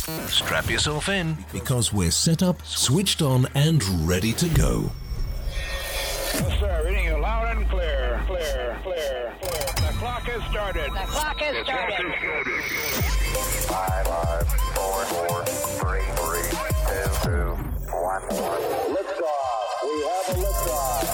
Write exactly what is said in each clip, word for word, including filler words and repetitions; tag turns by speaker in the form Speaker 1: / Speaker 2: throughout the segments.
Speaker 1: Strap yourself in,
Speaker 2: because we're set up, switched on, and ready to go.
Speaker 3: Yes, sir. Reading you loud and clear. Clear, clear, clear. The clock has started.
Speaker 4: The clock has started.
Speaker 5: Five, five, four, four, three, three, two, two, one, one. Liftoff. We have a liftoff.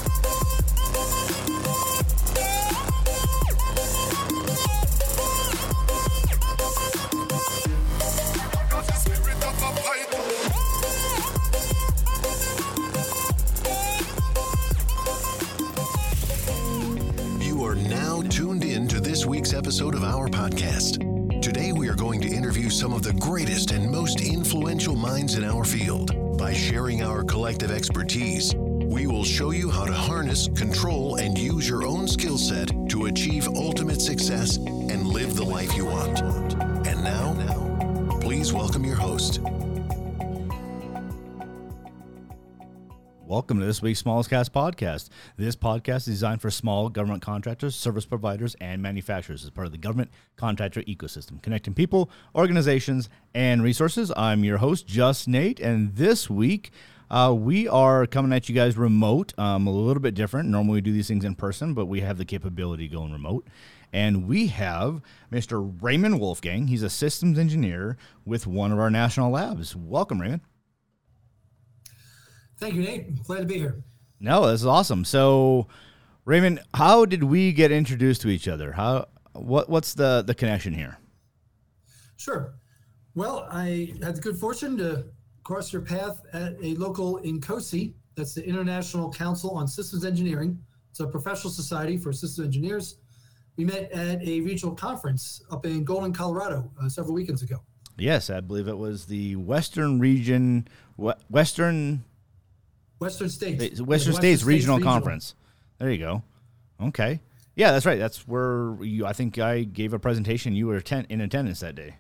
Speaker 2: You are now tuned in to this week's episode of our podcast. Today we are going to interview some of the greatest and most influential minds in our field. By sharing our collective expertise, we will show you how to harness, control, and use your own skill set to achieve ultimate success and live the life you want. And now, please welcome your host.
Speaker 6: Welcome to this week's Smallest Cast podcast. This podcast is designed for small government contractors, service providers, and manufacturers as part of the government contractor ecosystem, connecting people, organizations, and resources. I'm your host, Just Nate, and this week uh, we are coming at you guys remote, um, a little bit different. Normally we do these things in person, but we have the capability going remote. And we have Mister Raymond Wolfgang. He's a systems engineer with one of our national labs. Welcome, Raymond.
Speaker 7: Thank you, Nate. Glad to be here.
Speaker 6: No, this is awesome. So, Raymond, how did we get introduced to each other? How what what's the, the connection here?
Speaker 7: Sure. Well, I had the good fortune to cross your path at a local I N C O S E. That's the International Council on Systems Engineering. It's a professional society for systems engineers. We met at a regional conference up in Golden, Colorado, uh, several weekends ago.
Speaker 6: Yes, I believe it was the Western Region, Western...
Speaker 7: Western States.
Speaker 6: Western,
Speaker 7: yeah, Western
Speaker 6: States,
Speaker 7: States
Speaker 6: Regional,
Speaker 7: Regional
Speaker 6: Conference. There you go. Okay. Yeah, that's right. That's where you, I think I gave a presentation. You were atten- in attendance that day.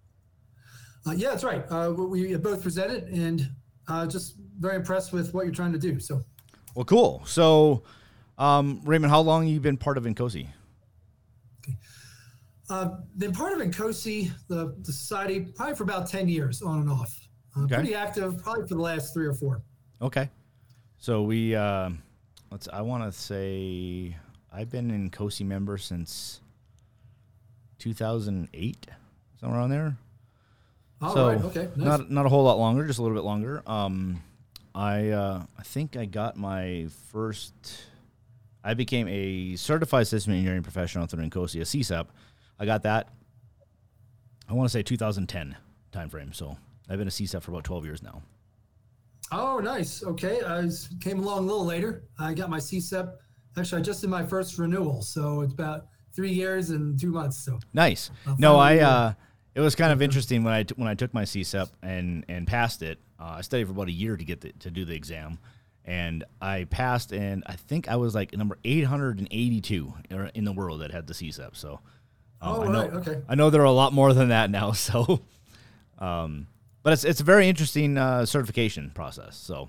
Speaker 7: Uh, yeah, that's right. Uh, we both presented and uh, just very impressed with what you're trying to do. So,
Speaker 6: well, cool. So, um, Raymond, how long have you been part of I N C O S E?
Speaker 7: Okay. Uh, been part of I N C O S E, the, the society, probably for about ten years on and off. Uh,
Speaker 6: Okay.
Speaker 7: Pretty active, probably for the last three or four.
Speaker 6: Okay. So we, uh, let's, I want to say I've been an I N C O S E member since two thousand eight, somewhere around there.
Speaker 7: All
Speaker 6: so
Speaker 7: right, okay. Nice.
Speaker 6: Not, not a whole lot longer, just a little bit longer. Um, I, uh, I think I got my first, I became a certified system engineering professional through I N C O S E, a C S E P. I got that, I want to say two thousand ten timeframe. So I've been a C S E P for about twelve years now.
Speaker 7: Oh, nice. Okay. I was, came along a little later. I got my C S E P. Actually, I just did my first renewal. So it's about three years and two months. So
Speaker 6: nice.
Speaker 7: I'll
Speaker 6: No, I,
Speaker 7: finally,
Speaker 6: uh, it was kind of interesting when I, t- when I took my C S E P and, and passed it. Uh, I studied for about a year to get the, to do the exam, and I passed, and I think I was like number eight hundred eighty-two in the world that had the C S E P. So, um,
Speaker 7: Oh,
Speaker 6: I know,
Speaker 7: right. Okay.
Speaker 6: I know there are a lot more than that now. So, um, but it's, it's a very interesting, uh, certification process. So,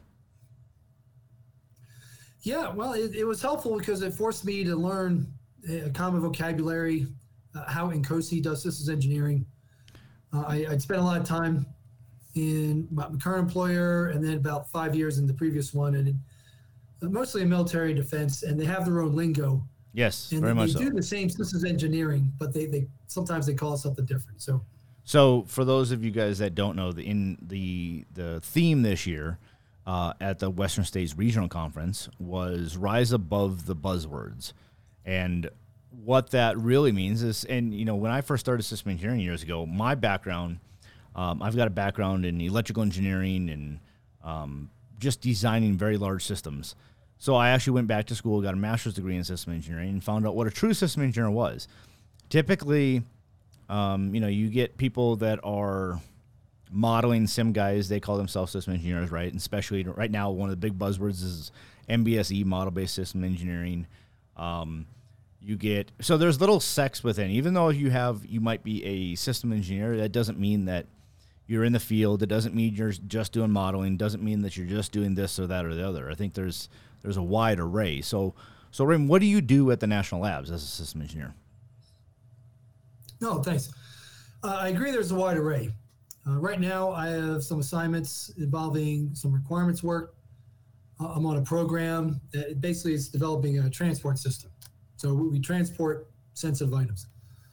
Speaker 7: Yeah, well, it, it was helpful because it forced me to learn a common vocabulary, uh, how I N C O S E does systems engineering. Uh, I, I'd spent a lot of time in my current employer and then about five years in the previous one, and it, uh, mostly in military and defense, and they have their own lingo.
Speaker 6: yes,
Speaker 7: And
Speaker 6: very
Speaker 7: they
Speaker 6: much so.
Speaker 7: do the same systems engineering, but they, they sometimes they call it something different. So,
Speaker 6: So for those of you guys that don't know, the in the the theme this year uh, at the Western States Regional Conference was Rise Above the Buzzwords. And what that really means is, and you know, when I first started system engineering years ago, my background, um, I've got a background in electrical engineering and um, just designing very large systems. So I actually went back to school, got a master's degree in system engineering, and found out what a true system engineer was. Typically, Um, you know, you get people that are modeling sim guys. They call themselves system engineers, right? And especially right now, one of the big buzzwords is M B S E, model-based system engineering. Um, you get so there's little sects within. Even though you have you might be a system engineer, that doesn't mean that you're in the field. It doesn't mean you're just doing modeling. It doesn't mean that you're just doing this or that or the other. I think there's there's a wide array. So, so Raymond, what do you do at the National Labs as a system engineer?
Speaker 7: No, thanks. Uh, I agree there's a wide array. Uh, right now, I have some assignments involving some requirements work. Uh, I'm on a program that basically is developing a transport system. So we, we transport sensitive items.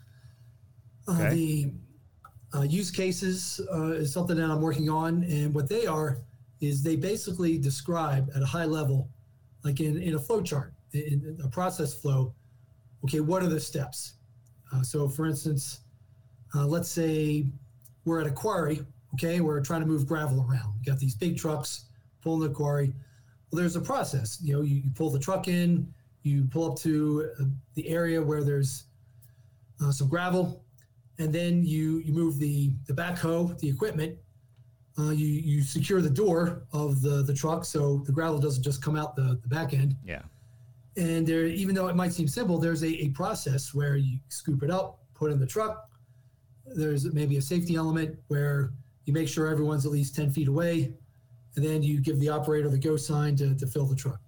Speaker 7: Uh,
Speaker 6: Okay.
Speaker 7: The uh, use cases uh, is something that I'm working on, and what they are is they basically describe at a high level, like in, in a flow chart, in, in a process flow, okay, what are the steps? Uh, so for instance, uh, let's say we're at a quarry, okay, we're trying to move gravel around. You got these big trucks pulling the quarry. Well, there's a process. You know, you, you pull the truck in, you pull up to uh, the area where there's uh, some gravel, and then you you move the the backhoe, the equipment. Uh, you you secure the door of the the truck so the gravel doesn't just come out the, the back end.
Speaker 6: Yeah.
Speaker 7: And there, even though it might seem simple, there's a, a process where you scoop it up, put it in the truck. There's maybe a safety element where you make sure everyone's at least ten feet away, and then you give the operator the go sign to, to fill the truck.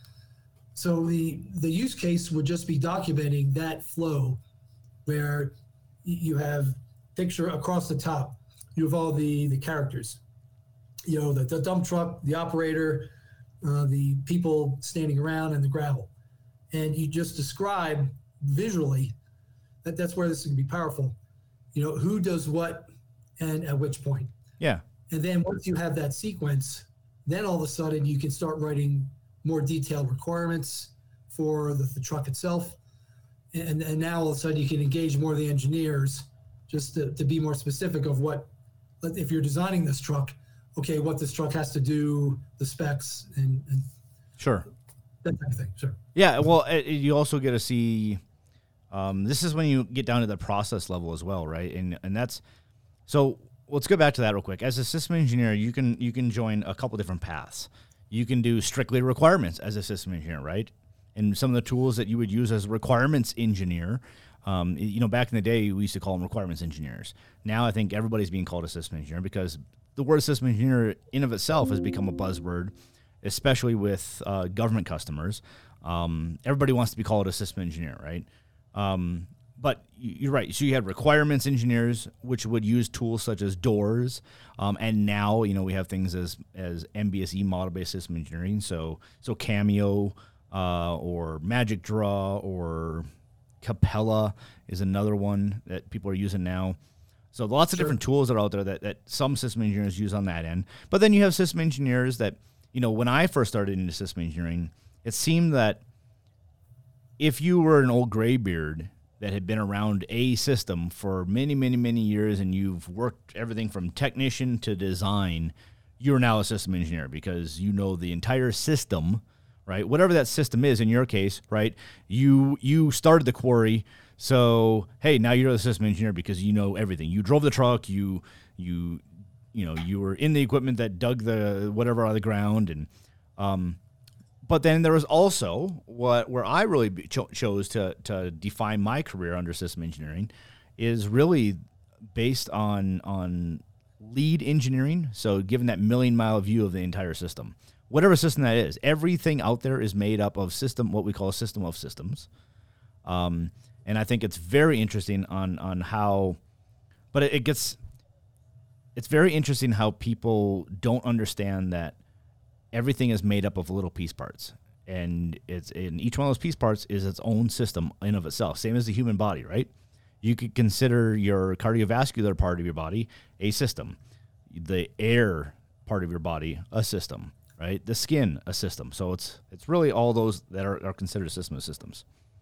Speaker 7: So the, the use case would just be documenting that flow where you have picture across the top, you have all the, the characters, you know, the, the dump truck, the operator, uh, the people standing around, and the gravel. And you just describe visually that that's where this can be powerful. You know, who does what and at which point.
Speaker 6: Yeah.
Speaker 7: And then once you have that sequence, then all of a sudden you can start writing more detailed requirements for the, the truck itself. And, and now all of a sudden you can engage more of the engineers just to, to be more specific of what, if you're designing this truck, okay, what this truck has to do, the specs, and, and
Speaker 6: Sure.
Speaker 7: that type of thing. Sure.
Speaker 6: Yeah. Well, it, you also get to see. Um, this is when you get down to the process level as well, right? And and that's so. Let's go back to that real quick. As a system engineer, you can you can join a couple different paths. You can do strictly requirements as a system engineer, right? And some of the tools that you would use as a requirements engineer, um, you know, back in the day, we used to call them requirements engineers. Now I think everybody's being called a system engineer because the word system engineer in of itself has become a buzzword, especially with uh, government customers. Um, everybody wants to be called a system engineer, right? Um, but you're right. So you had requirements engineers, which would use tools such as doors. Um, and now, you know, we have things as, as M B S E, model-based system engineering. So, so Cameo, uh, or Magic Draw or Capella is another one that people are using now. So lots of
Speaker 7: Sure.
Speaker 6: different tools that are out there that, that some system engineers use on that end. But then you have system engineers that, you know, when I first started into system engineering, it seemed that if you were an old graybeard that had been around a system for many, many, many years and you've worked everything from technician to design, you're now a system engineer because you know the entire system, right? Whatever that system is in your case, right? You you started the quarry, so hey, now you're the system engineer because you know everything. You drove the truck, you you you know, you were in the equipment that dug the whatever out of the ground, and um but then there was also what where I really be- cho- chose to to define my career under system engineering is really based on on lead engineering. So given that million mile view of the entire system, whatever system that is, everything out there is made up of system, what we call a system of systems. Um, and I think it's very interesting on on how, but it, it gets, it's very interesting how people don't understand that everything is made up of little piece parts, and it's in each one of those piece parts is its own system in of itself. Same as the human body, right? You could consider your cardiovascular part of your body a system, the air part of your body a system, right? The skin a system. So it's it's really all those that are, are considered a system of systems.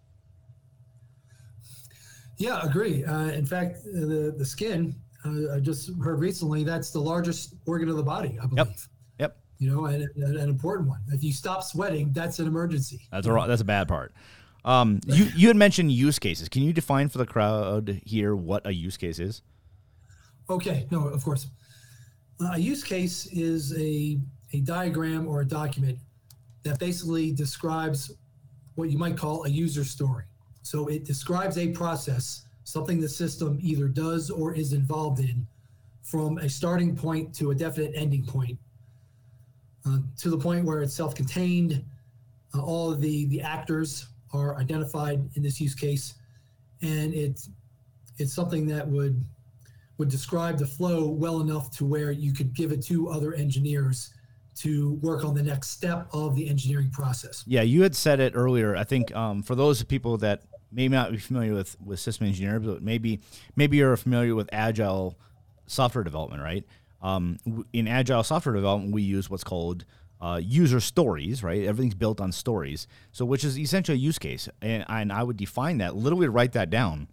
Speaker 7: Yeah, agree. Uh, in fact, the the skin, uh, I just heard recently, that's the largest organ of the body, I believe.
Speaker 6: Yep. Yep.
Speaker 7: You know, and, and an important one. If you stop sweating, that's an emergency.
Speaker 6: That's a that's a bad part. Um, you you had mentioned use cases. Can you define for the crowd here what a use case is?
Speaker 7: Okay, no, of course. Uh, a use case is a a diagram or a document that basically describes what you might call a user story. So it describes a process, something the system either does or is involved in, from a starting point to a definite ending point, uh, to the point where it's self-contained. Uh, all of the, the actors are identified in this use case, and it's it's something that would would describe the flow well enough to where you could give it to other engineers to work on the next step of the engineering process.
Speaker 6: Yeah, you had said it earlier. I think um, for those people that may not be familiar with, with system engineering, but maybe maybe you're familiar with agile software development, right? Um, in agile software development, we use what's called uh, user stories, right? Everything's built on stories, so which is essentially a use case, and, and I would define that, literally write that down.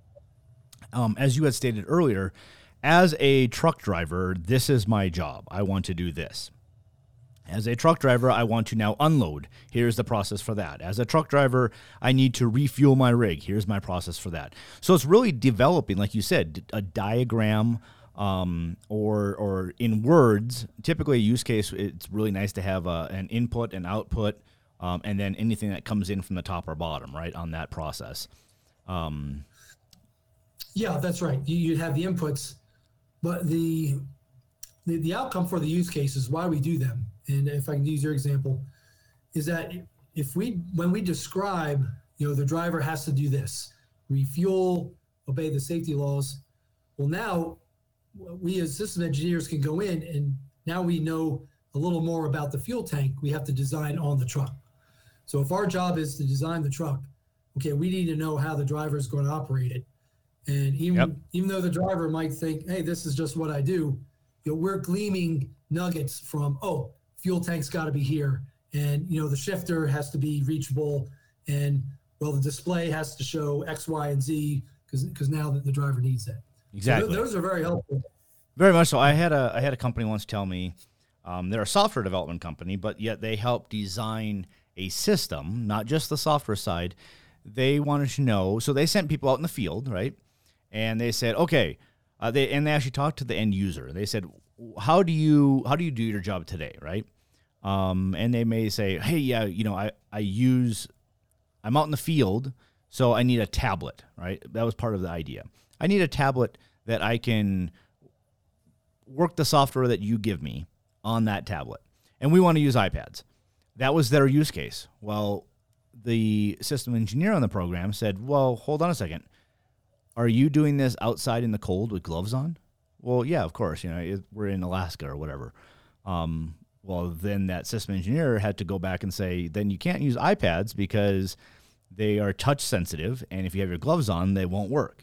Speaker 6: Um, as you had stated earlier, as a truck driver, this is my job. I want to do this. As a truck driver, I want to now unload. Here's the process for that. As a truck driver, I need to refuel my rig. Here's my process for that. So it's really developing, like you said, a diagram um, or or in words. Typically, a use case, it's really nice to have a, an input and output, um, and then anything that comes in from the top or bottom, right, on that process. Um,
Speaker 7: yeah, that's right. You, you have the inputs, but the, the the outcome for the use case is why we do them. And if I can use your example, is that if we, when we describe, you know, the driver has to do this, refuel, obey the safety laws. Well, now we as system engineers can go in and now we know a little more about the fuel tank we have to design on the truck. So if our job is to design the truck, okay, we need to know how the driver is going to operate it. And even, yep. even though the driver might think, hey, this is just what I do, you know, we're gleaming nuggets from, oh, fuel tank's got to be here, and you know the shifter has to be reachable, and well the display has to show X, Y, and Z because because now that the driver needs that.
Speaker 6: Exactly.
Speaker 7: So th- those are very helpful.
Speaker 6: Very much so. I had a I had a company once tell me um, they're a software development company, but yet they help design a system, not just the software side. They wanted to know, so they sent people out in the field, right? And they said, okay, uh, they and they actually talked to the end user. They said, how do you how do you do your job today, right? Um, and they may say, hey, yeah, you know, I, I use, I'm out in the field, so I need a tablet, right? That was part of the idea. I need a tablet that I can work the software that you give me on that tablet. And we want to use iPads. That was their use case. Well, the system engineer on the program said, well, hold on a second. Are you doing this outside in the cold with gloves on? Well, yeah, of course. You know, it, we're in Alaska or whatever. Um, Well, then that system engineer had to go back and say, then you can't use iPads because they are touch sensitive, and if you have your gloves on, they won't work.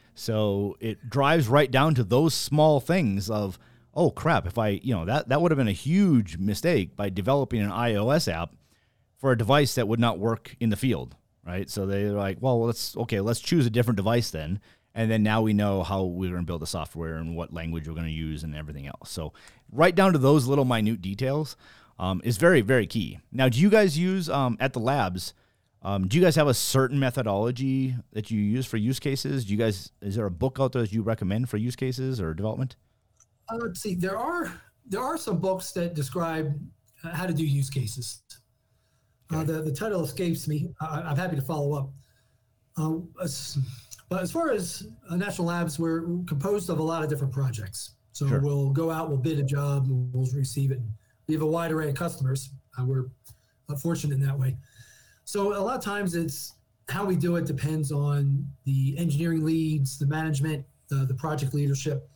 Speaker 6: So it drives right down to those small things of, oh crap, if I, you know, that, that would have been a huge mistake by developing an iOS app for a device that would not work in the field, right? So they're like, well, let's, okay, let's choose a different device then. And then now we know how we're going to build the software and what language we're going to use and everything else. So right down to those little minute details um, is very, very key. Now, do you guys use um, at the labs, um, do you guys have a certain methodology that you use for use cases? Do you guys, is there a book out there that you recommend for use cases or development?
Speaker 7: Uh, let's see, there are, there are some books that describe uh, how to do use cases. Okay. Uh, the, the title escapes me. I, I'm happy to follow up. Uh, But as far as uh, National Labs, we're composed of a lot of different projects. So sure. We'll go out, we'll bid a job, we'll receive it. We have a wide array of customers. Uh, we're uh, fortunate in that way. So a lot of times it's how we do it depends on the engineering leads, the management, the, the project leadership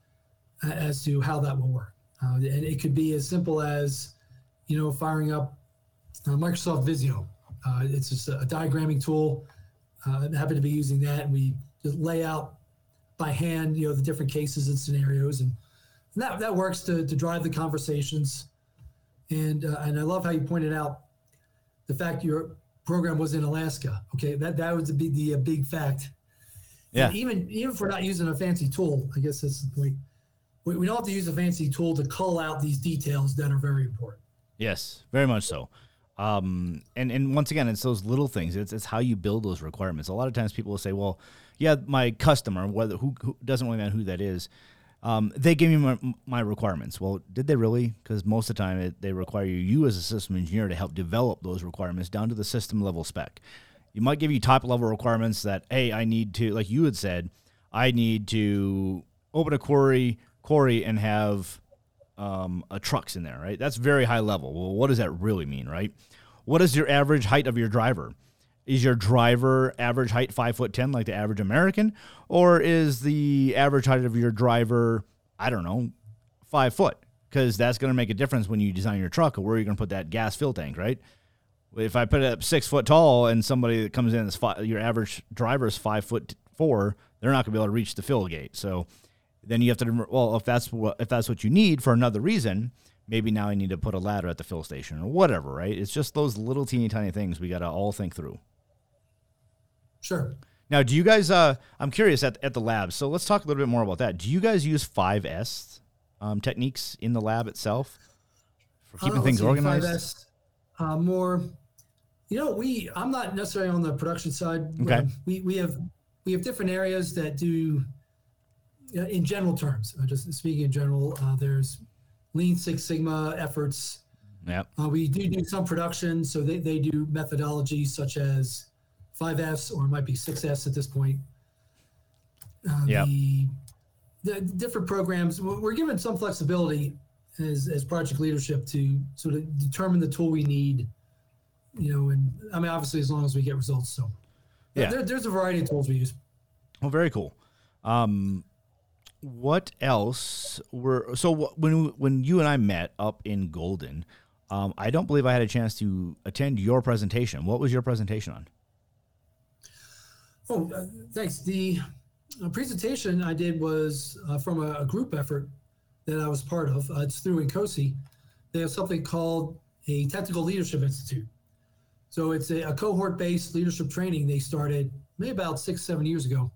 Speaker 7: uh, as to how that will work. Uh, and it could be as simple as, you know, firing up uh, Microsoft Visio. Uh, it's just a, a diagramming tool. Uh, I happen to be using that, and we just lay out by hand, you know, the different cases and scenarios, and, and that that works to to drive the conversations. And uh, and I love how you pointed out the fact your program was in Alaska. Okay, that that was a big the a big fact.
Speaker 6: Yeah.
Speaker 7: And even even if we're not using a fancy tool, I guess that's the point. We, we don't have to use a fancy tool to cull out these details that are very important.
Speaker 6: Yes, very much so. Um, and, and once again, it's those little things. It's it's how you build those requirements. A lot of times people will say, well, yeah, my customer, whether who, who doesn't really matter who that is, um, they gave me my, my requirements. Well, did they really? Because most of the time it, they require you, you as a system engineer to help develop those requirements down to the system level spec. You might give you top level requirements that, hey, I need to, like you had said, I need to open a query, query and have Um, a trucks in there, right? That's very high level. Well, what does that really mean, right? What is your average height of your driver? is your driver average height five foot ten, like the average American, or is the average height of your driver, I don't know, five foot? Because that's going to make a difference when you design your truck or where you're going to put that gas fill tank, right? If I put it up six foot tall and somebody that comes in is five, your average driver is five foot four, they're not going to be able to reach the fill gate. So then you have to, well, if that's what if that's what you need for another reason, maybe now I need to put a ladder at the fill station or whatever, right? It's just those little teeny tiny things we got to all think through.
Speaker 7: Sure.
Speaker 6: Now, do you guys, uh, I'm curious at, at the lab, so let's talk a little bit more about that. Do you guys use five S um, techniques in the lab itself for keeping
Speaker 7: uh,
Speaker 6: things
Speaker 7: see,
Speaker 6: organized?
Speaker 7: five S, uh, more, you know, we, I'm not necessarily on the production side.
Speaker 6: Okay.
Speaker 7: We, we have, we have different areas that do, uh, in general terms, uh, just speaking in general, uh, there's Lean Six Sigma efforts.
Speaker 6: Yep.
Speaker 7: Uh, we do do some production, so they, they do methodologies such as five S, or it might be six S at this point. Uh,
Speaker 6: yep.
Speaker 7: the, the different programs, we're given some flexibility as, as project leadership to sort of determine the tool we need, you know, and I mean, obviously as long as we get results. So
Speaker 6: yeah,
Speaker 7: there, there's a variety of tools we use.
Speaker 6: Well, very cool. Um, what else were, so when, when you and I met up in Golden, um, I don't believe I had a chance to attend your presentation. What was your presentation on?
Speaker 7: Oh, uh, thanks. The uh, presentation I did was uh, from a, a group effort that I was part of. Uh, it's through INCOSE. They have something called a Technical Leadership Institute. So it's a, a cohort-based leadership training they started maybe about six, seven years ago.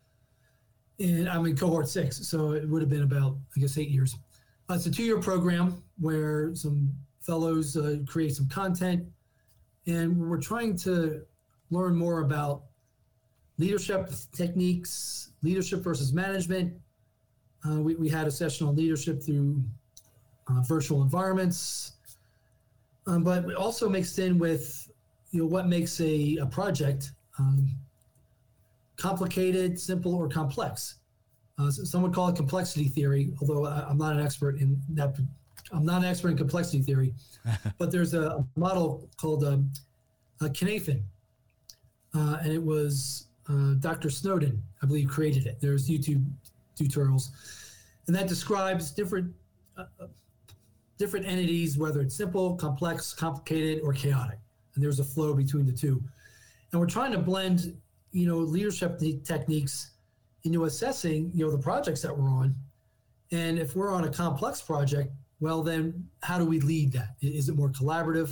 Speaker 7: And I'm in cohort six, so it would have been about, I guess, eight years. Uh, it's a two-year program where some fellows uh, create some content, and we're trying to learn more about leadership techniques, leadership versus management. Uh, we, we had a session on leadership through uh, virtual environments, um, but we also mixed in with, you know, what makes a, a project um, complicated, simple, or complex. Uh, so some would call it complexity theory, although I, I'm not an expert in that. I'm not an expert in complexity theory, but there's a model called um, uh, Knafin, uh, and it was Uh, Doctor Snowden, I believe, created it. There's YouTube tutorials, and that describes different uh, different entities, whether it's simple, complex, complicated, or chaotic. And there's a flow between the two. And we're trying to blend, you know, leadership te- techniques into assessing, you know, the projects that we're on. And if we're on a complex project, well, then how do we lead that? Is it more collaborative?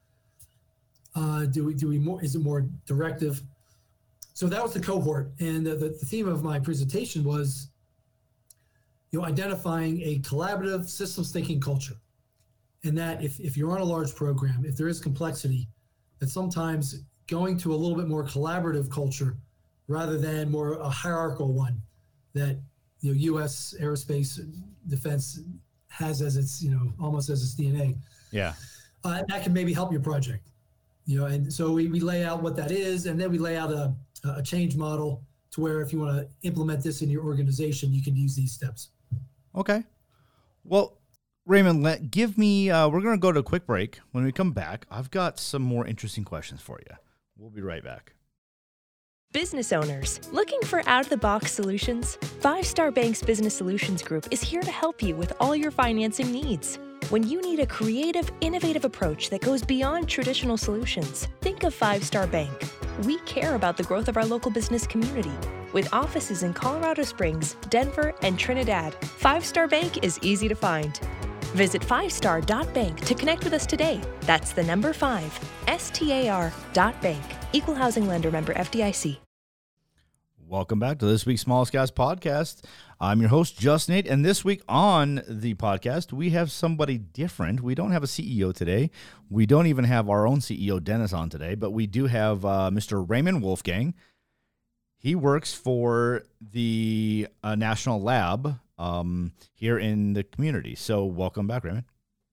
Speaker 7: Uh, do we do we more? Is it more directive? So that was the cohort, and the, the, the theme of my presentation was, you know, identifying a collaborative systems thinking culture. And that if, if you're on a large program, if there is complexity, that sometimes going to a little bit more collaborative culture rather than more a hierarchical one that, you know, U S aerospace defense has as its, you know, almost as its D N A.
Speaker 6: Yeah.
Speaker 7: Uh, that can maybe help your project, you know, and so we, we lay out what that is, and then we lay out a, a change model to where if you want to implement this in your organization, you can use these steps.
Speaker 6: Okay. Well, Raymond, let, give me, uh, we're going to go to a quick break. When we come back, I've got some more interesting questions for you. We'll be right back.
Speaker 1: Business owners, looking for out-of-the-box solutions? Five Star Bank's Business Solutions Group is here to help you with all your financing needs. When you need a creative, innovative approach that goes beyond traditional solutions, think of Five Star Bank. We care about the growth of our local business community. With offices in Colorado Springs, Denver, and Trinidad, Five Star Bank is easy to find. Visit five star dot bank to connect with us today. That's the number five, S T A R dot bank. Equal housing lender, member F D I C.
Speaker 6: Welcome back to this week's Smallest Gas Podcast. I'm your host, Just Nate, and this week on the podcast, we have somebody different. We don't have a C E O today. We don't even have our own C E O, Dennis, on today, but we do have uh, Mister Raymond Wolfgang. He works for the uh, National Lab um, here in the community. So welcome back, Raymond.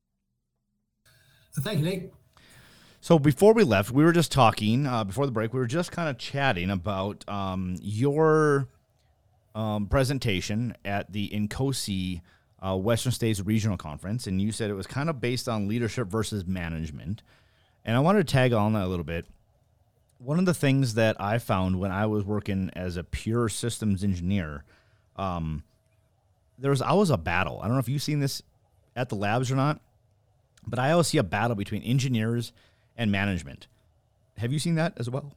Speaker 7: Thank you, Nate.
Speaker 6: So before we left, we were just talking, uh, before the break, we were just kind of chatting about um, your um, presentation at the INCOSE uh, Western States Regional Conference, and you said it was kind of based on leadership versus management. And I wanted to tag on that a little bit. one of the things that I found when I was working as a pure systems engineer, um, there was always a battle. I don't know if you've seen this at the labs or not, but I always see a battle between engineers and management. Have you seen that as well?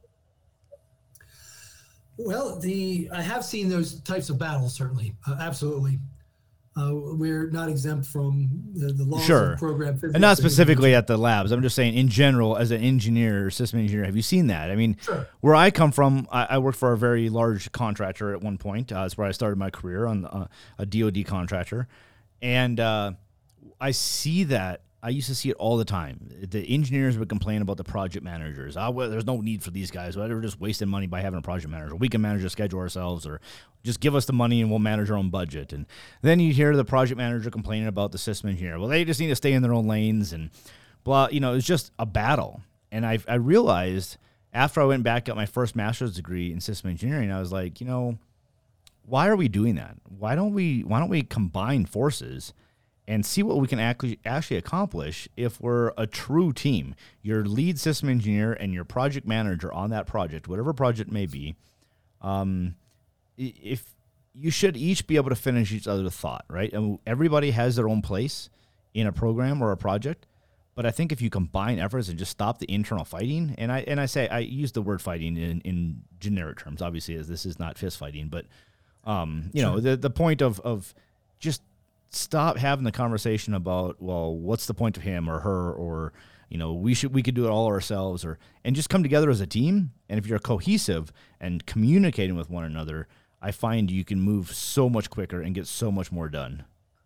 Speaker 7: Well, the I have seen those types of battles, certainly. Uh, absolutely. Uh, we're not exempt from the, the laws
Speaker 6: Sure.
Speaker 7: of program physics.
Speaker 6: And not specifically at the labs. I'm just saying in general, as an engineer, system engineer, have you seen that? I mean,
Speaker 7: Sure.
Speaker 6: where I come from, I, I worked for a very large contractor at one point. Uh, that's where I started my career, on uh, a D O D contractor. And uh, I see that. I used to see it all the time. The engineers would complain about the project managers. Oh, well, there's no need for these guys. Well, they're just wasting money by having a project manager. We can manage the schedule ourselves, or just give us the money and we'll manage our own budget. And then you hear the project manager complaining about the system engineer. Well, they just need to stay in their own lanes and blah. You know, it's just a battle. And I I realized after I went back, got my first master's degree in system engineering, I was like, you know, why are we doing that? Why don't we why don't we combine forces and see what we can actually actually accomplish if we're a true team? Your lead system engineer and your project manager on that project, whatever project may be, um, if you should each be able to finish each other's thought, right? And everybody has their own place in a program or a project, but I think if you combine efforts and just stop the internal fighting, and I and I say I use the word fighting in, in generic terms, obviously, as this is not fist fighting, but um, you sure. know the the point of of just stop having the conversation about, well, what's the point of him or her, or, you know, we should we could do it all ourselves, or and just come together as a team. And if you're cohesive and communicating with one another, I find you can move so much quicker and get so much more done.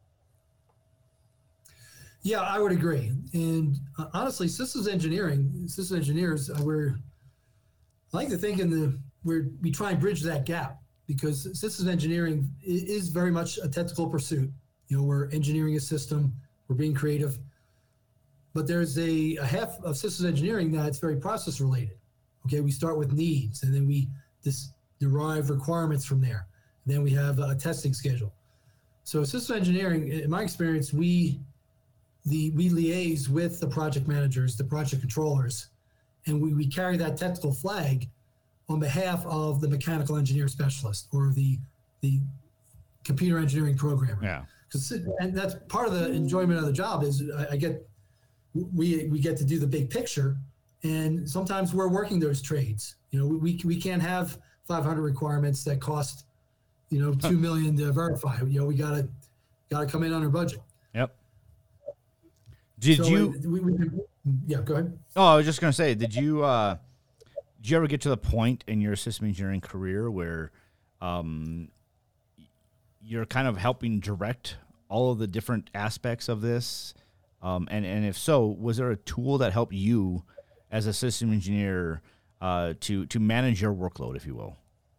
Speaker 7: Yeah, I would agree. And uh, honestly, systems engineering, systems engineers, uh, we're I like to think in the where we try and bridge that gap, because systems engineering is very much a technical pursuit. You know, we're engineering a system, we're being creative, but there's a, a half of systems engineering that's very process related. Okay, we start with needs, and then we dis- derive requirements from there. And then we have a testing schedule. So systems engineering, in my experience, we the we liaise with the project managers, the project controllers, and we, we carry that technical flag on behalf of the mechanical engineer specialist or the the computer engineering programmer.
Speaker 6: Yeah.
Speaker 7: And that's part of the enjoyment of the job is I, I get, we we get to do the big picture, and sometimes we're working those trades. You know, we we can't have five hundred requirements that cost, you know, two million to verify. You know, we gotta gotta come in on our budget.
Speaker 6: Yep. Did
Speaker 7: so
Speaker 6: you?
Speaker 7: We, we, yeah, go ahead.
Speaker 6: Oh, I was just gonna say, did you? Uh, did you ever get to the point in your system engineering career where, um, you're kind of helping direct all of the different aspects of this? Um, and, and if so, was there a tool that helped you as a system engineer uh, to, to manage your workload, if you will?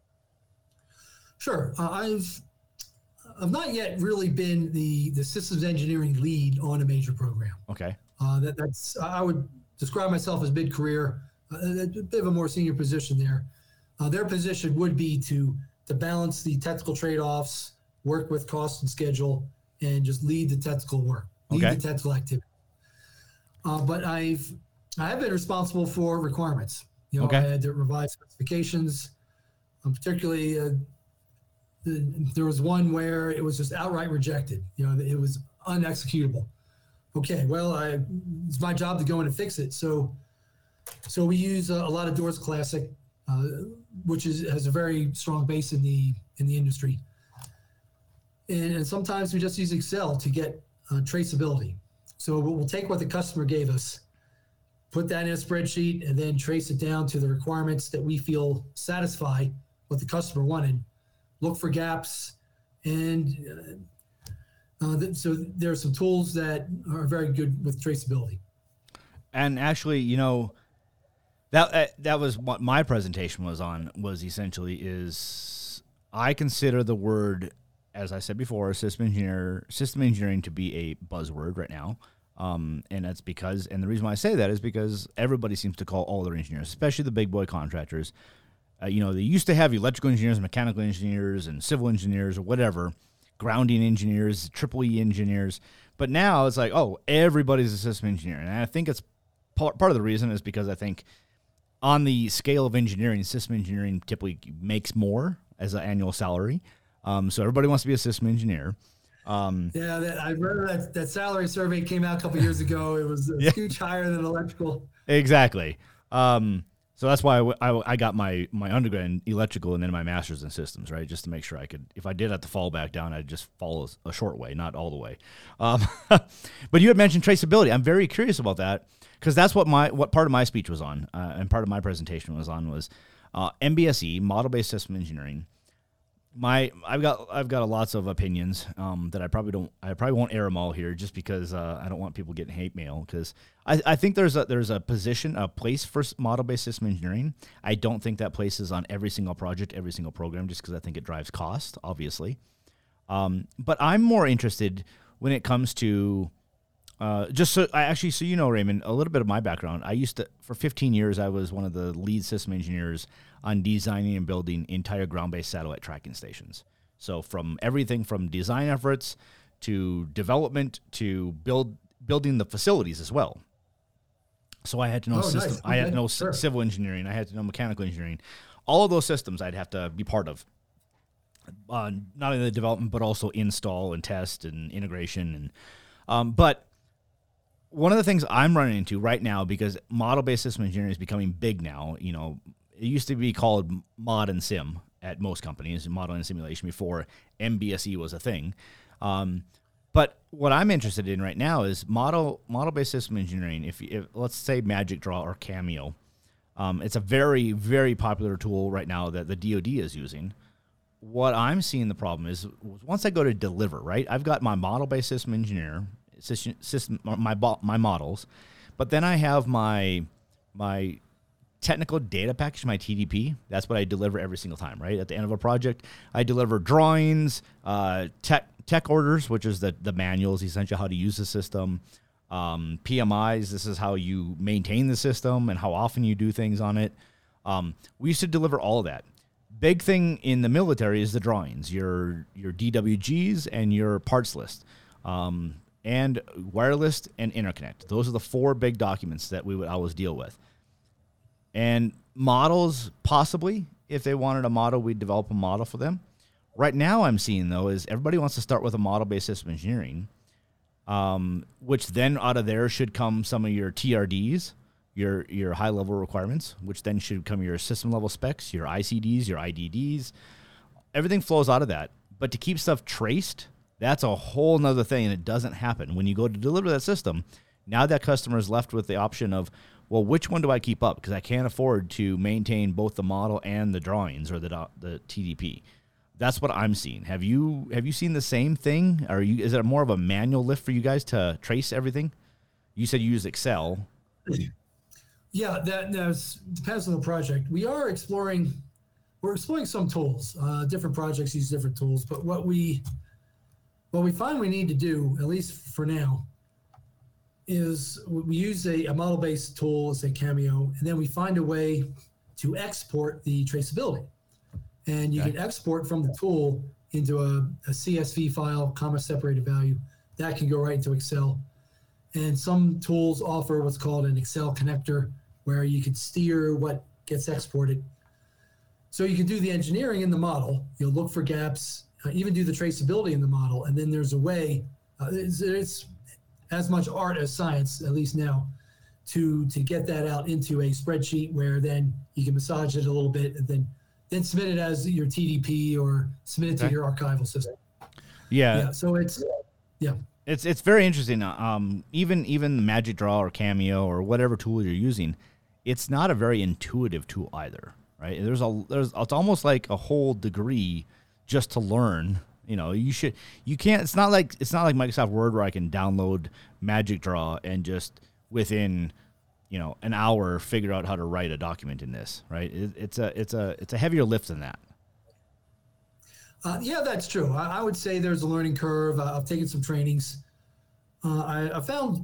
Speaker 7: Sure. Uh, I've, I've not yet really been the, the systems engineering lead on a major program.
Speaker 6: Okay.
Speaker 7: Uh, that, that's, I would describe myself as mid-career, uh, a bit of a more senior position there. Uh, their position would be to, to balance the technical trade-offs, work with cost and schedule, and just lead the technical work, lead
Speaker 6: okay.
Speaker 7: the technical activity. Uh, but I've I have been responsible for requirements. You know,
Speaker 6: okay.
Speaker 7: I had to revise specifications. Um, particularly, uh, the, there was one where it was just outright rejected. You know, it was unexecutable. Okay, well, I, it's my job to go in and fix it. So, so we use a, a lot of Doors Classic, uh, which is has a very strong base in the in the industry. And, and sometimes we just use Excel to get uh, traceability. So we'll, we'll take what the customer gave us, put that in a spreadsheet, and then trace it down to the requirements that we feel satisfy what the customer wanted. Look for gaps, and uh, uh, th- so there are some tools that are very good with traceability.
Speaker 6: And actually, you know, that uh, that was what my presentation was on. Was essentially is I consider the word, as I said before, system engineer, system engineering to be a buzzword right now. Um, and that's because, and the reason why I say that is because everybody seems to call all their engineers, especially the big boy contractors. Uh, you know, they used to have electrical engineers, mechanical engineers, and civil engineers, or whatever, grounding engineers, triple E engineers. But now it's like, oh, everybody's a system engineer. And I think it's part, part of the reason is because I think on the scale of engineering, system engineering typically makes more as an annual salary. Um, so everybody wants to be a system engineer. Um,
Speaker 7: yeah, that, I remember that, that salary survey came out a couple years ago. It was a
Speaker 6: yeah.
Speaker 7: huge higher than electrical.
Speaker 6: Exactly. Um, so that's why I, I, I got my, my undergrad in electrical and then my master's in systems, right? Just to make sure I could, if I did have to fall back down, I'd just follow a short way, not all the way. Um, but you had mentioned traceability. I'm very curious about that because that's what my what part of my speech was on, uh, and part of my presentation was on was uh, M B S E, model-based system engineering. My I've got I've got lots of opinions um, that I probably don't I probably won't air them all here just because uh, I don't want people getting hate mail because I, I think there's a there's a position a place for model based system engineering. I don't think that place is on every single project, every single program, just because I think it drives cost, obviously. Um, but I'm more interested when it comes to uh, just so I actually so you know, Raymond, a little bit of my background. I used to for fifteen years I was one of the lead system engineers on designing and building entire ground-based satellite tracking stations. So from everything from design efforts to development to build building the facilities as well. So I had to know
Speaker 7: oh,
Speaker 6: system.
Speaker 7: Nice.
Speaker 6: I had
Speaker 7: okay.
Speaker 6: to know
Speaker 7: sure.
Speaker 6: civil engineering. I had to know mechanical engineering. All of those systems I'd have to be part of. Uh, not only the development, but also install and test and integration. And um, but one of the things I'm running into right now, because model-based system engineering is becoming big now, you know, it used to be called mod and sim at most companies, model and simulation, before M B S E was a thing. Um, but what I'm interested in right now is model model-based system engineering. If, if let's say Magic Draw or Cameo, um, it's a very very popular tool right now that the D O D is using. What I'm seeing the problem is once I go to deliver, right? I've got my model-based system engineer system, system my my models, but then I have my my technical data package, my T D P. That's what I deliver every single time, right? At the end of a project, I deliver drawings, uh, tech tech orders, which is the, the manuals, essentially how to use the system, um, P M Is, this is how you maintain the system and how often you do things on it. Um, we used to deliver all of that. Big thing in the military is the drawings, your your D W Gs and your parts list, um, and wireless and interconnect. Those are the four big documents that we would always deal with. And models, possibly, if they wanted a model, we'd develop a model for them. Right now I'm seeing, though, is everybody wants to start with a model-based system engineering, um, which then out of there should come some of your T R Ds, your your high-level requirements, which then should come your system-level specs, your I C Ds, your I D Ds. Everything flows out of that. But to keep stuff traced, that's a whole nother thing, and it doesn't happen. When you go to deliver that system, now that customer is left with the option of, well, which one do I keep up? Because I can't afford to maintain both the model and the drawings or the the T D P. That's what I'm seeing. Have you have you seen the same thing? Are you is it more of a manual lift for you guys to trace everything? You said you use Excel.
Speaker 7: Yeah, that that's, depends on the project. We are exploring, we're exploring some tools. Uh, different projects use different tools, but what we what we find we need to do, at least for now, is we use a, a model-based tool, let's say Cameo, and then we find a way to export the traceability. And you
Speaker 6: okay.
Speaker 7: can export from the tool into a, a C S V file, comma separated value. That can go right into Excel. And some tools offer what's called an Excel connector, where you can steer what gets exported. So you can do the engineering in the model. You'll look for gaps, uh, even do the traceability in the model. And then there's a way, uh, it's, it's as much art as science, at least now, to to get that out into a spreadsheet where then you can massage it a little bit and then then submit it as your T D P or submit it okay. to your archival system.
Speaker 6: Yeah.
Speaker 7: Yeah. So it's yeah.
Speaker 6: It's it's very interesting. Um, even even Magic Draw or Cameo or whatever tool you're using, it's not a very intuitive tool either, right? There's a there's it's almost like a whole degree just to learn. You know, you should you can't. It's not like it's not like Microsoft Word where I can download Magic Draw and just within, you know, an hour figure out how to write a document in this, right? It, it's a it's a it's a heavier lift than that.
Speaker 7: Uh, yeah, that's true. I, I would say there's a learning curve. Uh, I've taken some trainings. Uh, I, I found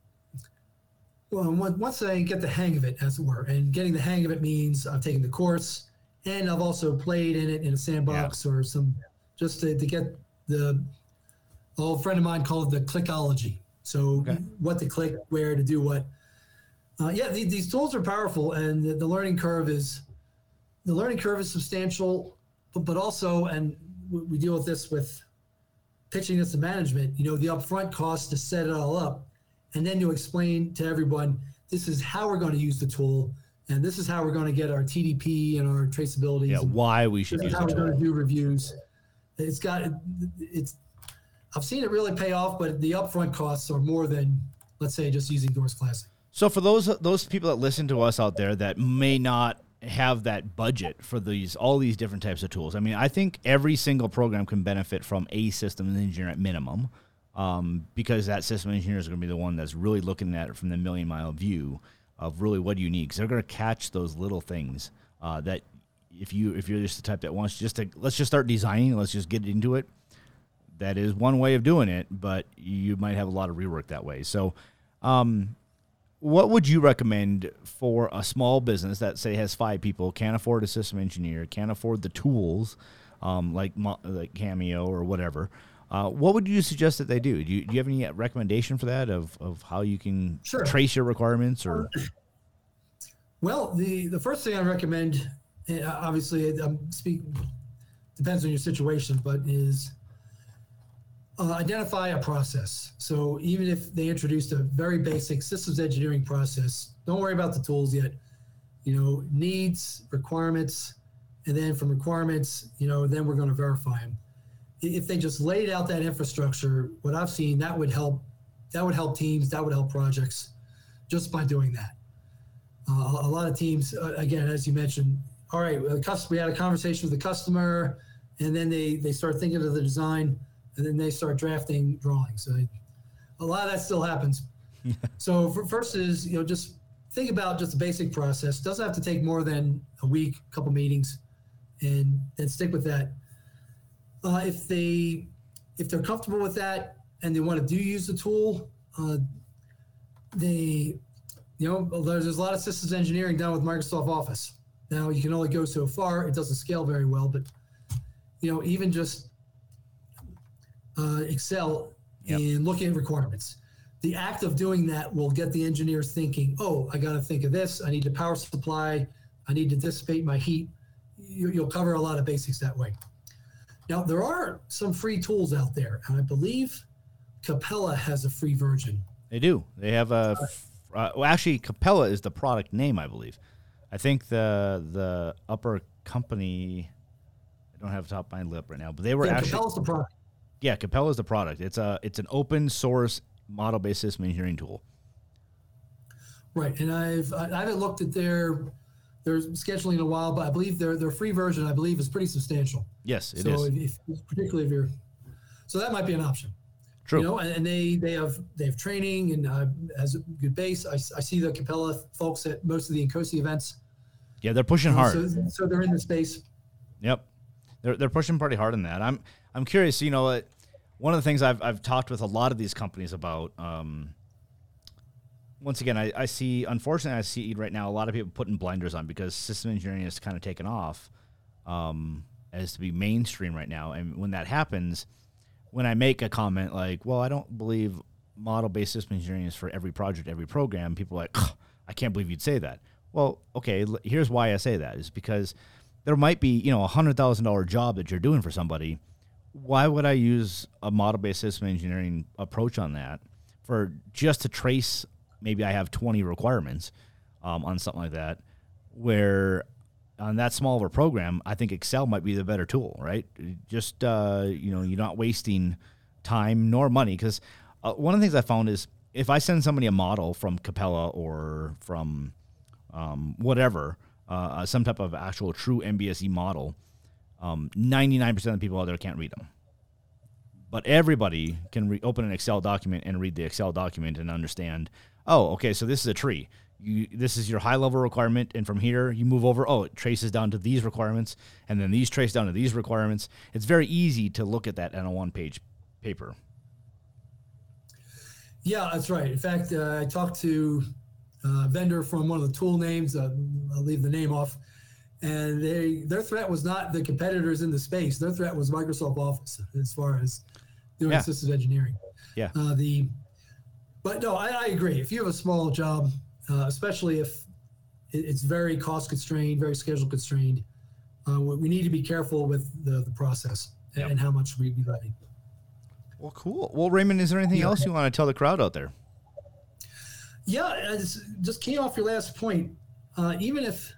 Speaker 7: well, once I get the hang of it, as it were, and getting the hang of it means I've taken the course and I've also played in it in a sandbox yeah. or some just to, to get the an old friend of mine called it the clickology. So okay. what to click, where to do what. Uh, yeah, the, these tools are powerful, and the, the learning curve is the learning curve is substantial, but, but also, and we, we deal with this with pitching this to management. You know, the upfront cost to set it all up, and then to explain to everyone, this is how we're going to use the tool, and this is how we're going to get our T D P and our traceability.
Speaker 6: Yeah, why we should
Speaker 7: this
Speaker 6: use
Speaker 7: is how
Speaker 6: the
Speaker 7: we're
Speaker 6: tool.
Speaker 7: going to do reviews. It's got it's. I've seen it really pay off, but the upfront costs are more than, let's say, just using Doors Classic.
Speaker 6: So for those those people that listen to us out there that may not have that budget for these all these different types of tools, I mean, I think every single program can benefit from a systems engineer at minimum, um, because that system engineer is going to be the one that's really looking at it from the million mile view of really what do you need, because they're going to catch those little things uh, that if you if you're just the type that wants just to let's just start designing, let's just get into it. That is one way of doing it, but you might have a lot of rework that way. So. Um, What would you recommend for a small business that, say, has five people, can't afford a system engineer, can't afford the tools um, like like Cameo or whatever? Uh, what would you suggest that they do? Do you, do you have any recommendation for that of, of how you can
Speaker 7: Sure.
Speaker 6: trace your requirements? Or
Speaker 7: Well, the, the first thing I recommend, uh, obviously, I'm speaking depends on your situation, but is uh, identify a process. So even if they introduced a very basic systems engineering process, don't worry about the tools yet. You know, needs, requirements, and then from requirements, you know, then we're going to verify them. If they just laid out that infrastructure, what I've seen, that would help. That would help teams. That would help projects, just by doing that. Uh, a lot of teams, uh, again, as you mentioned, all right, the customer, we had a conversation with the customer, and then they they start thinking of the design, and then they start drafting drawings. So they, a lot of that still happens. So for, first is, you know, just think about just the basic process. Doesn't have to take more than a week, a couple meetings, and then stick with that. Uh, if they if they're comfortable with that and they want to do use the tool, uh, they you know there's, there's a lot of systems engineering done with Microsoft Office. Now you can only go so far. It doesn't scale very well, but you know even just uh, Excel
Speaker 6: Yep.
Speaker 7: and looking at requirements. The act of doing that will get the engineers thinking, oh, I got to think of this. I need the power supply. I need to dissipate my heat. You, you'll cover a lot of basics that way. Now, there are some free tools out there, and I believe Capella has a free version.
Speaker 6: They do. They have a. Uh, well, actually, Capella is the product name, I believe. I think the the upper company. I don't have the top of my lip right now, but they were
Speaker 7: Yeah,
Speaker 6: actually.
Speaker 7: Capella's the product.
Speaker 6: Yeah, Capella is the product. It's a it's an open source model based system engineering tool.
Speaker 7: Right, and I've I I haven't looked at their their scheduling in a while, but I believe their their free version, I believe, is pretty substantial.
Speaker 6: Yes, it
Speaker 7: so
Speaker 6: is.
Speaker 7: If, if, particularly if you're, so that might be an option.
Speaker 6: True.
Speaker 7: You know, and, and they they have they have training and uh, has a good base. I, I see the Capella folks at most of the Incosi events.
Speaker 6: Yeah, they're pushing
Speaker 7: Uh,
Speaker 6: hard.
Speaker 7: So, so they're in the space.
Speaker 6: Yep, they're they're pushing pretty hard on that. I'm I'm curious. You know, what one of the things I've I've talked with a lot of these companies about. Um, once again, I, I see unfortunately I see right now a lot of people putting blinders on because system engineering has kind of taken off um, as to be mainstream right now. And when that happens, when I make a comment like, "Well, I don't believe model-based system engineering is for every project, every program," people are like, "I can't believe you'd say that." Well, okay, l- here's why I say that is because there might be, you know, a hundred thousand dollar job that you're doing for somebody. Why would I use a model-based system engineering approach on that for just to trace? Maybe I have twenty requirements um, on something like that, where on that small of a program, I think Excel might be the better tool, right? Just, uh, you know, you're not wasting time nor money. Because uh, one of the things I found is if I send somebody a model from Capella or from um, whatever, uh, some type of actual true M B S E model, um, ninety-nine percent of the people out there can't read them. But everybody can re- open an Excel document and read the Excel document and understand, oh, okay, so this is a tree. You, this is your high-level requirement, and from here you move over, oh, it traces down to these requirements, and then these trace down to these requirements. It's very easy to look at that on a one-page paper.
Speaker 7: Yeah, that's right. In fact, uh, I talked to a vendor from one of the tool names. Uh, I'll leave the name off. And they their threat was not the competitors in the space. Their threat was Microsoft Office as far as doing
Speaker 6: Yeah.
Speaker 7: systems engineering.
Speaker 6: Yeah.
Speaker 7: Uh, the, but no, I, I agree. If you have a small job uh, especially if it's very cost constrained, very schedule constrained. Uh, we need to be careful with the, the process yep. and how much we be letting.
Speaker 6: Well, cool. Well, Raymond, is there anything yeah. else you want to tell the crowd out there?
Speaker 7: Yeah, just keying off your last point, uh, even if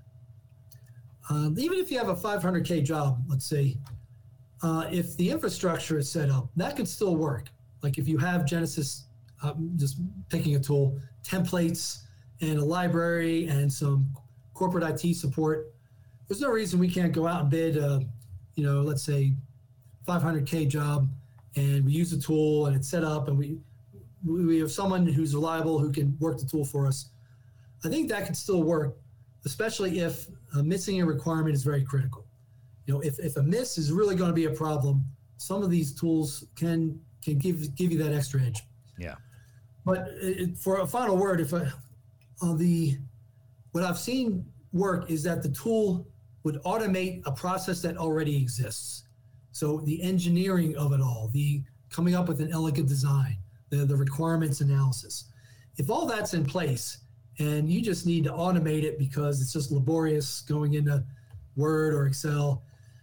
Speaker 7: uh, even if you have a five hundred K job, let's say, uh, if the infrastructure is set up, that could still work. Like if you have Genesis, um, just picking a tool, templates and a library and some corporate I T support, there's no reason we can't go out and bid, uh, you know, let's say five hundred K job, and we use the tool and it's set up and we we have someone who's reliable who can work the tool for us. I think that could still work, especially if uh, missing a requirement is very critical. You know, if, if a miss is really going to be a problem, some of these tools can can give give you that extra edge.
Speaker 6: Yeah.
Speaker 7: But it, for a final word, if I, uh, the what I've seen work is that the tool would automate a process that already exists. So the engineering of it all, the coming up with an elegant design, the, the requirements analysis. If all that's in place and you just need to automate it because it's just laborious going into Word or Excel,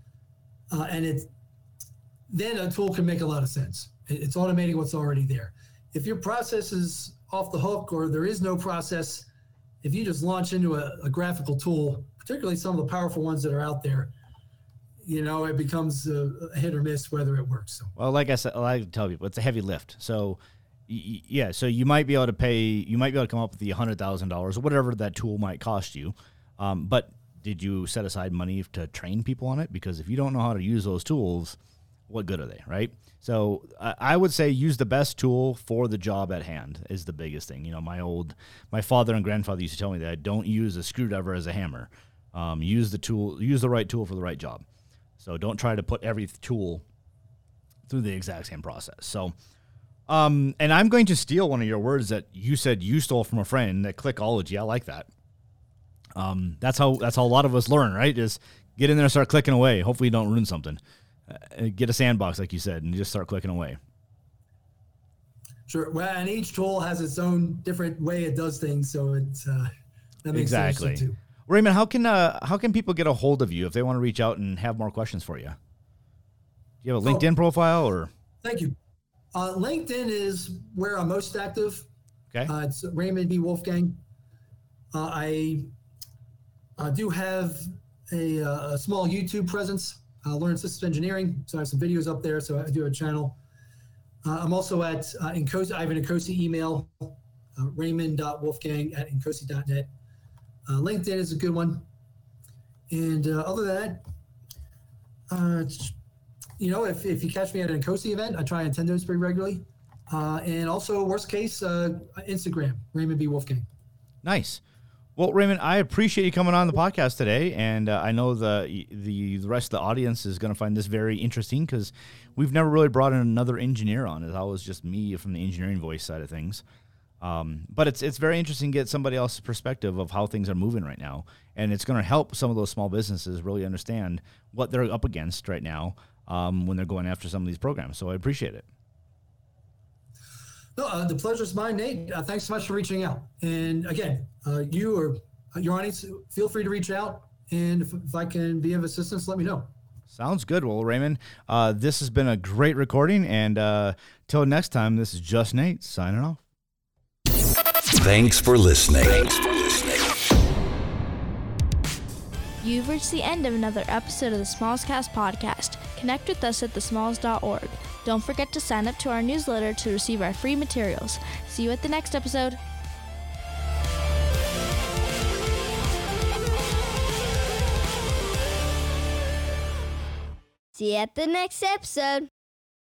Speaker 7: uh, and it, then a tool can make a lot of sense. It's automating what's already there. If your process is off the hook or there is no process, if you just launch into a, a graphical tool, particularly some of the powerful ones that are out there, you know, it becomes a, a hit or miss whether it works. So.
Speaker 6: Well, like I said, I like to tell people, it's a heavy lift. So, y- yeah, so you might be able to pay, you might be able to come up with the one hundred thousand dollars or whatever that tool might cost you. Um, but did you set aside money to train people on it? Because if you don't know how to use those tools, what good are they, right? So I, I would say use the best tool for the job at hand is the biggest thing. You know, my old, my father and grandfather used to tell me that don't use a screwdriver as a hammer. Um, use the tool, use the right tool for the right job. So don't try to put every tool through the exact same process. So, um, and I'm going to steal one of your words that you said you stole from a friend, that clickology. I like that. Um, that's how that's how a lot of us learn, right? Just get in there and start clicking away. Hopefully you don't ruin something. Uh, get a sandbox, like you said, and just start clicking away.
Speaker 7: Sure. Well, and each tool has its own different way it does things, so it's uh, that makes
Speaker 6: exactly.
Speaker 7: sense too.
Speaker 6: Raymond, how can uh, how can people get a hold of you if they want to reach out and have more questions for you? Do you have a LinkedIn oh, profile or?
Speaker 7: Thank you. Uh, LinkedIn is where I'm most active.
Speaker 6: Okay.
Speaker 7: Uh, it's Raymond B. Wolfgang. Uh, I uh, do have a, uh, a small YouTube presence, uh, Learn Systems Engineering. So I have some videos up there. So I do have a channel. Uh, I'm also at uh, Incosi. I have an Incosi email, uh, raymond dot wolfgang at incosi dot net. Uh, LinkedIn is a good one. And uh, other than that, uh, you know, if, if you catch me at an Incosi event, I try and attend those pretty regularly. Uh, and also, worst case, uh, Instagram, Raymond B. Wolfgang.
Speaker 6: Nice. Well, Raymond, I appreciate you coming on the podcast today, and uh, I know the, the the rest of the audience is going to find this very interesting because we've never really brought in another engineer on. It's always just me from the engineering voice side of things. Um, but it's it's very interesting to get somebody else's perspective of how things are moving right now, and it's going to help some of those small businesses really understand what they're up against right now um, when they're going after some of these programs. So I appreciate it.
Speaker 7: No, uh, the pleasure's mine, Nate. Uh, thanks so much for reaching out. And again, uh, you or your audience, feel free to reach out. And if, if I can be of assistance, let me know.
Speaker 6: Sounds good. Well, Raymond, uh, this has been a great recording. And uh, till next time, this is Just Nate signing off.
Speaker 4: Thanks for listening. Thanks for listening.
Speaker 8: You've reached the end of another episode of the Smalls Cast podcast. Connect with us at the smalls dot org. Don't forget to sign up to our newsletter to receive our free materials. See you at the next episode.
Speaker 9: See you at the next episode.